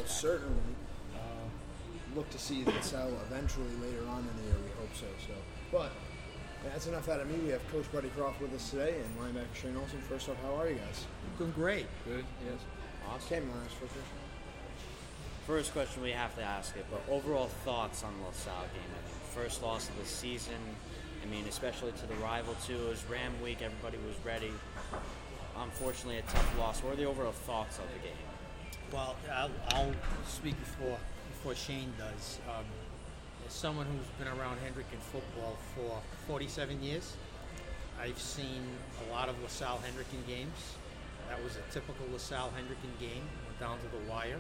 will certainly look to see LaSalle eventually later on in the year. We hope so. But that's enough out of me. We have Coach Buddy Croft with us today and linebacker Shane Olson. First off, how are you guys? Doing great. Good, yes. Awesome. Cam, you want to ask first question? First question, we have to ask it, but overall thoughts on the LaSalle game. I mean, first loss of the season. I mean, especially to the rival too. It was Ram week. Everybody was ready. Unfortunately, a tough loss. What are the overall thoughts of the game? Well, I'll speak before Shane does. As someone who's been around Hendricken football for 47 years, I've seen a lot of LaSalle Hendricken games. That was a typical LaSalle Hendricken game, went down to the wire.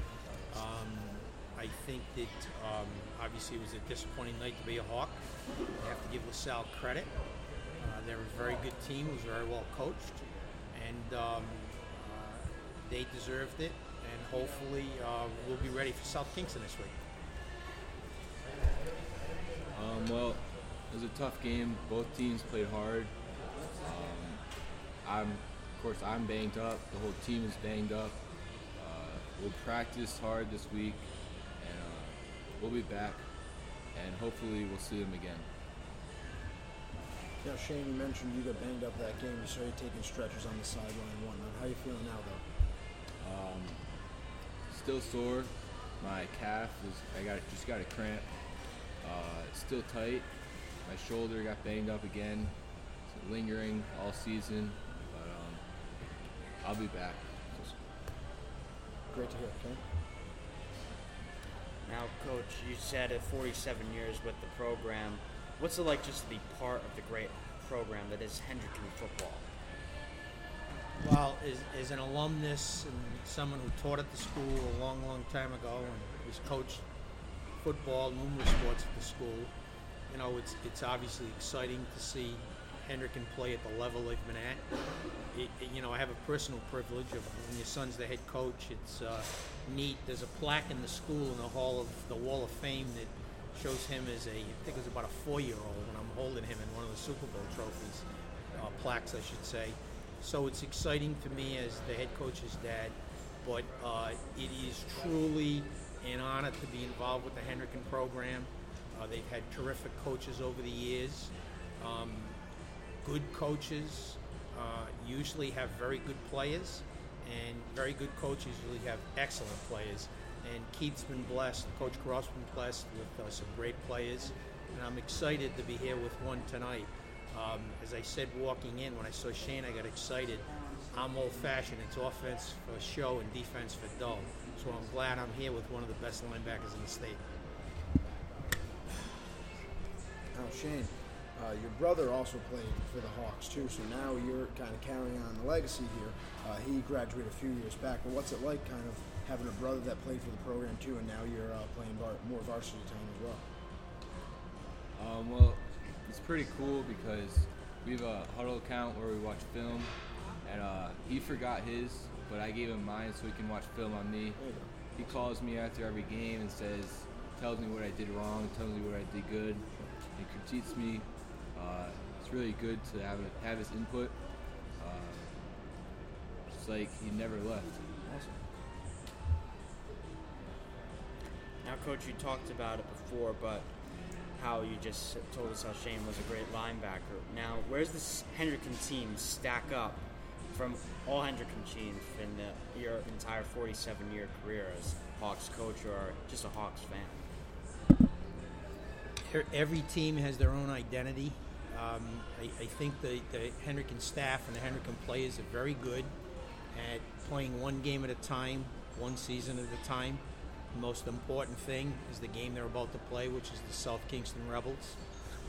I think that obviously it was a disappointing night to be a Hawk. I have to give LaSalle credit. They're a very good team, was very well coached, and they deserved it. And hopefully we'll be ready for South Kingston this week. Well, it was a tough game. Both teams played hard. I'm banged up. The whole team is banged up. We'll practice hard this week, and we'll be back, and hopefully we'll see them again. Now, Shane, you mentioned you got banged up that game. You started taking stretchers on the sideline and whatnot. How are you feeling now, though? Still sore. My calf just got a cramp. It's still tight. My shoulder got banged up again. It's lingering all season, but I'll be back. Great to hear, okay? Now, Coach, you said at 47 years with the program. What's it like just to be part of the great program that is Hendricken football? Well, as an alumnus and someone who taught at the school a long, long time ago and was coached football, numerous sports at the school, you know, it's obviously exciting to see Hendricken play at the level they've been at. I have a personal privilege of when your son's the head coach. It's neat. There's a plaque in the school in the Wall of Fame that shows him as I think it was about a 4-year-old when I'm holding him in one of the Super Bowl trophies, plaques I should say. So it's exciting for me as the head coach's dad, but it is truly an honor to be involved with the Hendricken program. They've had terrific coaches over the years. Good coaches usually have very good players, and very good coaches usually have excellent players. And Keith's been blessed, Coach Croft's been blessed with some great players, and I'm excited to be here with one tonight. As I said walking in, when I saw Shane, I got excited. I'm old-fashioned. It's offense for show and defense for dough. So I'm glad I'm here with one of the best linebackers in the state. Now, Shane, your brother also played for the Hawks, too, so now you're kind of carrying on the legacy here. He graduated a few years back, but what's it like kind of having a brother that played for the program, too, and now you're playing more varsity time as well? Well, it's pretty cool because we have a huddle account where we watch film, and he forgot his, but I gave him mine so he can watch film on me. He calls me after every game and tells me what I did wrong, tells me what I did good. He critiques me. It's really good to have his input. It's like he never left. Awesome. Now, Coach, you talked about it before, but how you just told us how Shane was a great linebacker. Now, where's this Hendricken team stack up from all Hendricken teams in your entire 47-year career as Hawks coach or just a Hawks fan? Every team has their own identity. I think the Hendricken staff and the Hendricken players are very good at playing one game at a time, one season at a time. The most important thing is the game they're about to play, which is the South Kingston Rebels.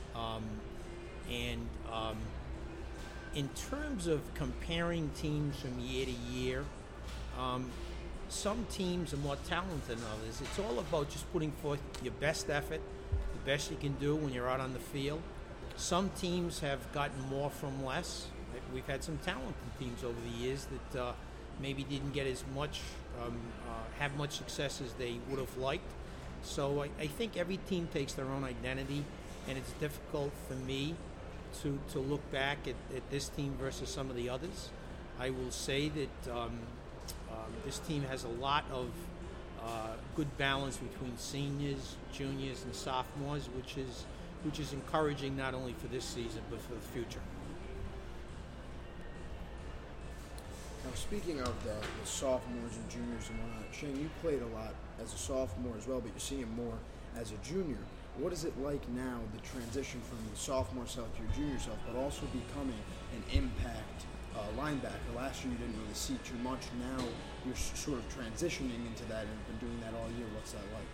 In terms of comparing teams from year to year, some teams are more talented than others. It's all about just putting forth your best effort, the best you can do when you're out on the field. Some teams have gotten more from less. We've had some talented teams over the years that maybe didn't get as much, have much success as they would have liked. So I think every team takes their own identity, and it's difficult for me to look back at this team versus some of the others. I will say that this team has a lot of good balance between seniors, juniors, and sophomores, which is encouraging not only for this season but for the future. Now, speaking of the sophomores and juniors and whatnot, Shane, you played a lot as a sophomore as well, but you're seeing more as a junior. What is it like now, the transition from the sophomore self to your junior self, but also becoming an impact linebacker? Last year you didn't really see too much. Now you're sort of transitioning into that and have been doing that all year. What's that like?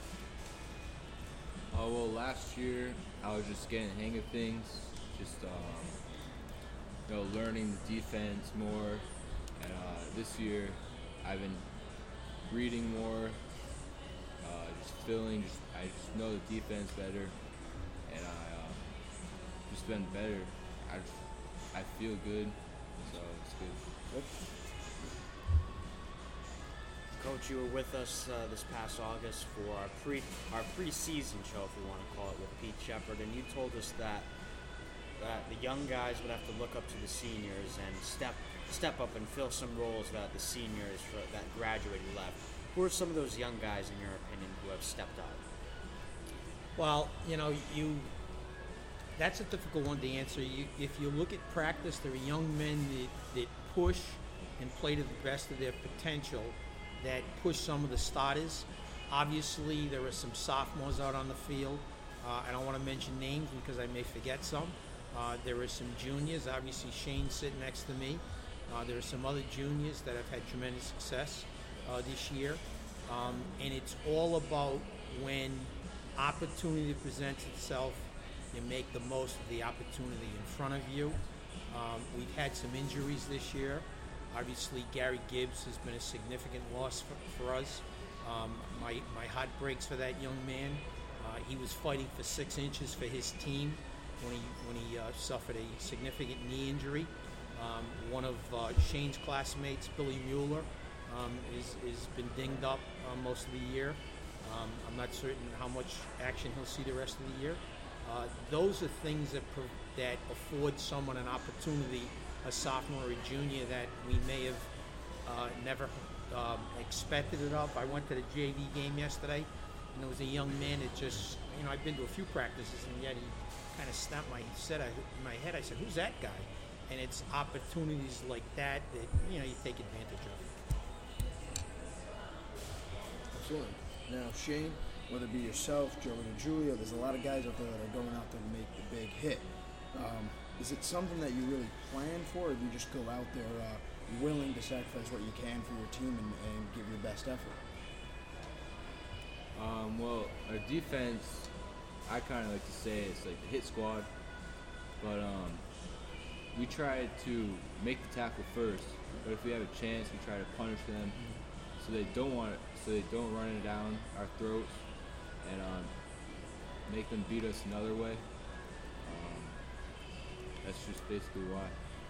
Well, last year I was just getting the hang of things, just learning the defense more. And this year I've been reading more, I just know the defense better, and I just been better. I feel good, so it's good. Coach, you were with us this past August for our preseason show, if we want to call it, with Pete Shepard, and you told us that the young guys would have to look up to the seniors and step up and fill some roles that the seniors that graduated left. Who are some of those young guys, in your opinion, who have stepped up? Well, that's a difficult one to answer. If you look at practice, there are young men that push and play to the best of their potential, that push some of the starters. Obviously, there are some sophomores out on the field. I don't want to mention names because I may forget some. There are some juniors. Obviously, Shane's sitting next to me. There are some other juniors that have had tremendous success this year. And it's all about when opportunity presents itself, you make the most of the opportunity in front of you. We've had some injuries this year. Obviously, Gary Gibbs has been a significant loss for us. My heart breaks for that young man. He was fighting for 6 inches for his team when he suffered a significant knee injury. One of Shane's classmates, Billy Mueller, has been dinged up most of the year. I'm not certain how much action he'll see the rest of the year. Those are things that afford someone an opportunity, a sophomore or a junior, that we may have never expected it of. I went to the JV game yesterday, and there was a young man that just, I've been to a few practices, and yet he kind of snapped my head. I said, "Who's that guy?" And it's opportunities like that you take advantage of. Absolutely. Now, Shane, whether it be yourself, Joey or Julio, there's a lot of guys out there that are going out there to make the big hit. Is it something that you really plan for, or do you just go out there willing to sacrifice what you can for your team and give your best effort? Well, our defense, I kind of like to say it's like the hit squad, but we try to make the tackle first. But if we have a chance, we try to punish them so they don't run it down our throats and make them beat us another way. That's just basically why.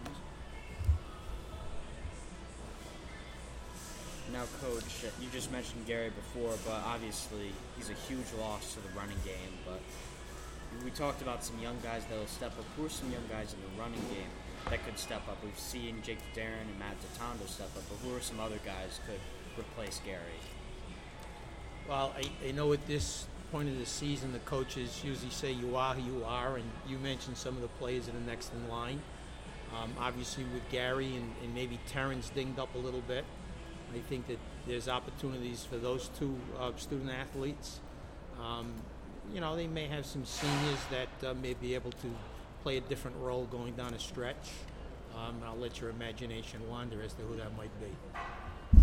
Now, Coach, you just mentioned Gary before, but obviously he's a huge loss to the running game. But we talked about some young guys that will step up. Who are some young guys in the running game that could step up? We've seen Jake Darren and Matt Totondo step up, but who are some other guys could replace Gary? Well, I know at this point of the season, the coaches usually say you are who you are, and you mentioned some of the players that are next in line. Obviously, with Gary and maybe Terrence dinged up a little bit, I think that there's opportunities for those two student athletes. They may have some seniors that may be able to play a different role going down a stretch. I'll let your imagination wander as to who that might be.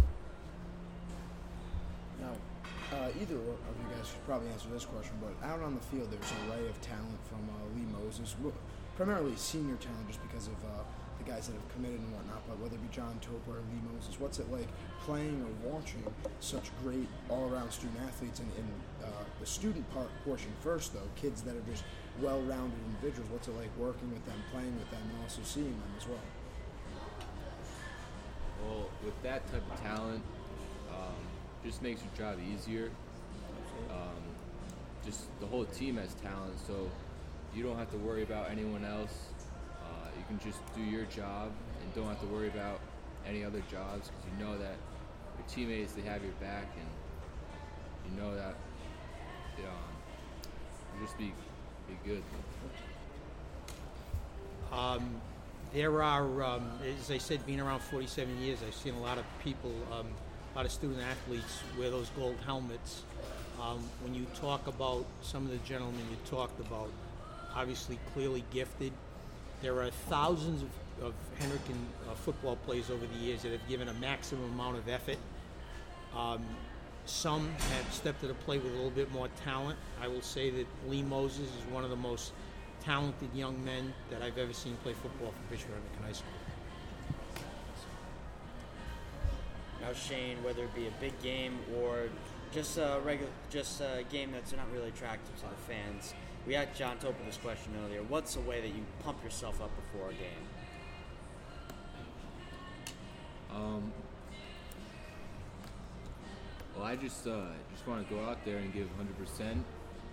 Now, either of you guys should probably answer this question, but out on the field, there's an array of talent from Lee Moses, primarily senior talent just because of the guys that have committed and whatnot, but whether it be John Topa or Lee Moses, what's it like playing or watching such great all-around student athletes, and the student portion first, though, kids that are just well-rounded individuals, what's it like working with them, playing with them, and also seeing them as well? Well, with that type of talent, just makes your job easier. Just the whole team has talent, so you don't have to worry about anyone else. You can just do your job and don't have to worry about any other jobs because you know that your teammates, they have your back, and you know that it'll just be good. There are, as I said, being around 47 years, I've seen a lot of people, a lot of student athletes wear those gold helmets. When you talk about some of the gentlemen you talked about, obviously clearly gifted, there are thousands of Hendricken football players over the years that have given a maximum amount of effort. Some have stepped to the plate with a little bit more talent. I will say that Lee Moses is one of the most talented young men that I've ever seen play football for Bishop Hendricken High School. Now, Shane, whether it be a big game or just a game that's not really attractive to the fans, we asked John Topa this question earlier. What's a way that you pump yourself up before a game? Well, I just want to go out there and give 100%.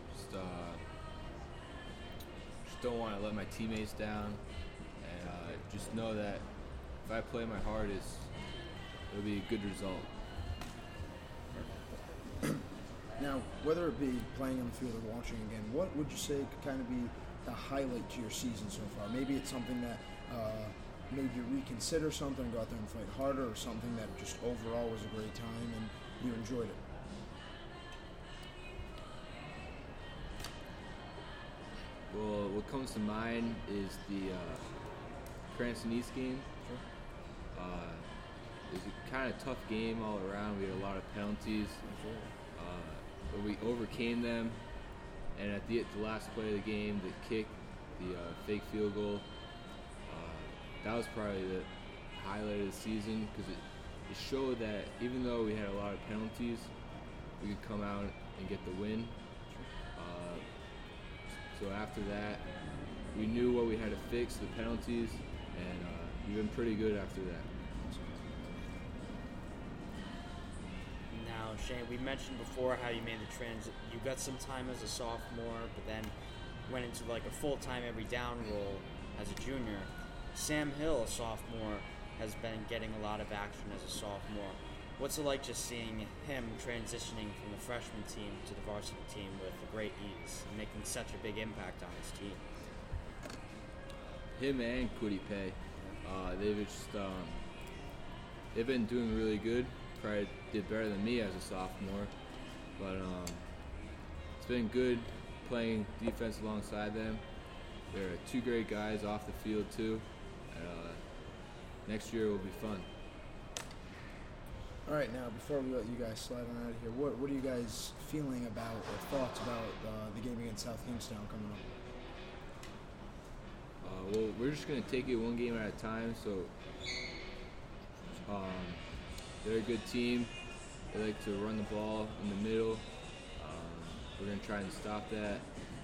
Just don't want to let my teammates down, and just know that if I play my hardest, it'll be a good result. Now, whether it be playing on the field or watching again, what would you say could kind of be the highlight to your season so far? Maybe it's something that made you reconsider something, go out there and fight harder, or something that just overall was a great time and you enjoyed it. Well, what comes to mind is the Cranston East game. Sure. It was a kind of tough game all around. We had a lot of penalties, but we overcame them. And at the last play of the game, the kick, the fake field goal, that was probably the highlight of the season because it showed that even though we had a lot of penalties, we could come out and get the win. So after that, we knew what we had to fix, the penalties, and we've been pretty good after that. Now, Shane, we mentioned before how you made the transit. You got some time as a sophomore, but then went into like a full-time every down role as a junior. Sam Hill, a sophomore, has been getting a lot of action as a sophomore. What's it like just seeing him transitioning from the freshman team to the varsity team with great ease and making such a big impact on his team? Him and Kwity Paye, they've been doing really good. Probably did better than me as a sophomore, but it's been good playing defense alongside them. They're two great guys off the field too. Next year will be fun. All right, now before we let you guys slide on out of here, what are you guys feeling about or thoughts about the game against South Kingstown coming up? Well, we're just going to take it one game at a time. So they're a good team. They like to run the ball in the middle. We're going to try and stop that.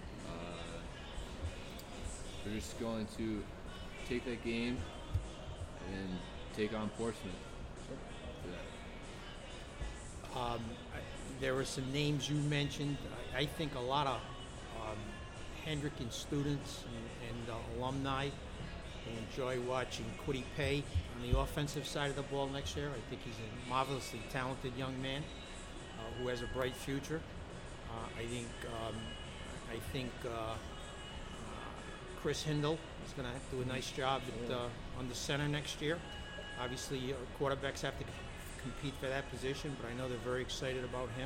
We're just going to take that game and take on Portsmouth. There were some names you mentioned. I think a lot of Hendricken students and alumni will enjoy watching Kwity Paye on the offensive side of the ball next year. I think he's a marvelously talented young man who has a bright future. I think Chris Hindle is going to do a nice job on the center next year. Obviously, quarterbacks have to compete for that position, but I know they're very excited about him.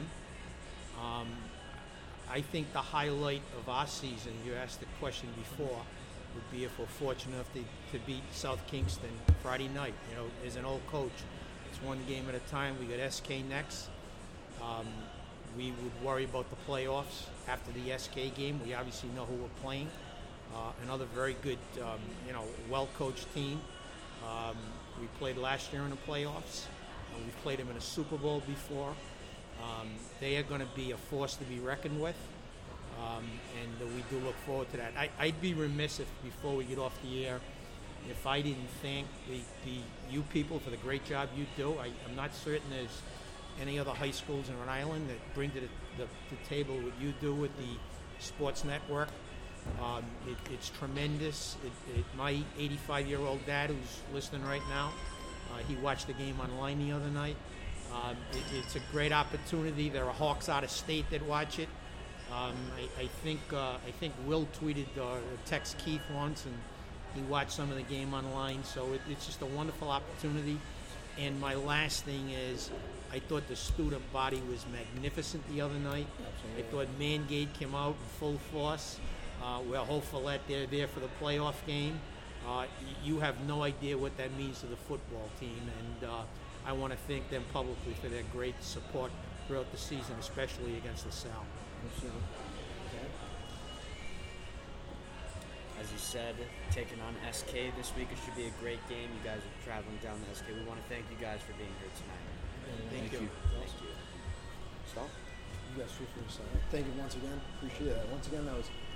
I think the highlight of our season, you asked the question before, would be if we're fortunate enough to beat South Kingston Friday night. You know, as an old coach, it's one game at a time. We got SK next. We would worry about the playoffs after the SK game. We obviously know who we're playing. Another very good, well-coached team. We played last year in the playoffs. We've played them in a Super Bowl before. They are going to be a force to be reckoned with, and we do look forward to that. I'd be remiss if, before we get off the air, if I didn't thank you people for the great job you do. I'm not certain there's any other high schools in Rhode Island that bring to the table what you do with the Sports Network. It's tremendous. My 85-year-old dad, who's listening right now, he watched the game online the other night. It's a great opportunity. There are Hawks out of state that watch it. I think Will tweeted text Keith once, and he watched some of the game online. So it's just a wonderful opportunity. And my last thing is, I thought the student body was magnificent the other night. Absolutely. I thought Mangate came out in full force. We're hopeful that they're there for the playoff game. You have no idea what that means to the football team, and I want to thank them publicly for their great support throughout the season, especially against LaSalle. Absolutely. Okay. As you said, taking on SK this week, it should be a great game. You guys are traveling down to SK. We want to thank you guys for being here tonight. Thank you. Thank you. Stop. You guys feel free to sign up. Thank you once again. Appreciate that. Once again, that was